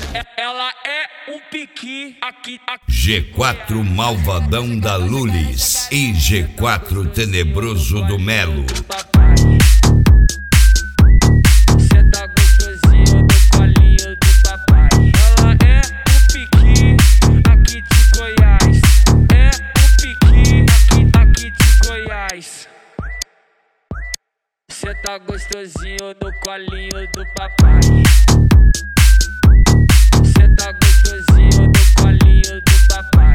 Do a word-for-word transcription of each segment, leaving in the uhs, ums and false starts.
Ela é um piqui aqui, aqui. G quatro Malvadão da Lulis e G quatro Tenebroso do Melo. Cê tá gostosinho no colinho do papai. Ela é um piqui aqui de Goiás. É um piqui aqui, aqui de Goiás. Cê tá gostosinho no colinho do papai. Cê tá gostosinho no colinho do papai.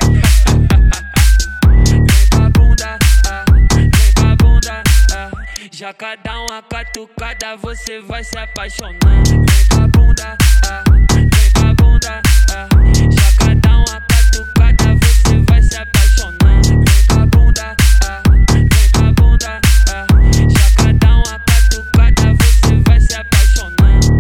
Vem com a bunda, ah, vem com a bunda, ah. Já cada uma catucada você vai se apaixonar. Vem com a bunda, ah, vem com a bunda, ah. Já cada uma catucada você vai se apaixonar. Vem com a bunda, ah, vem com a bunda, ah. Já cada uma catucada você vai se apaixonar.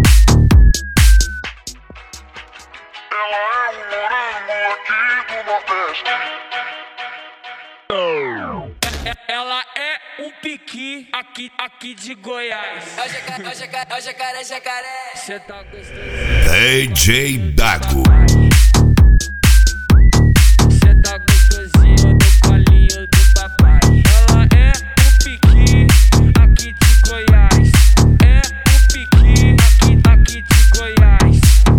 Ela é um morango aqui do Nordeste. Ela é um piqui aqui, aqui de Goiás. É o jacaré, é o jacaré, é o jacaré, jacaré. Cê tá gostoso. D J Dago. Cê tá gostosinho no colinho do papai. Ela é um piqui aqui de Goiás. É um piqui aqui, aqui de Goiás.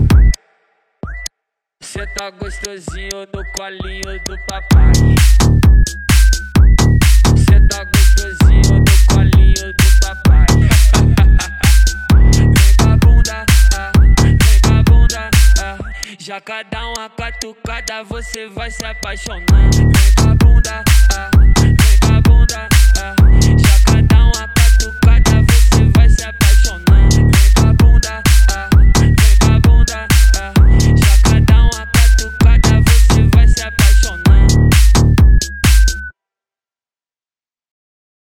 Cê tá gostosinho no colinho do papai. Cê tá gostosinho no colinho do papai. Vem com a bunda, ah, vem com a bunda, ah. Já cada uma catucada você vai se apaixonar. Vem com a bunda, ah, vem com a bunda, ah.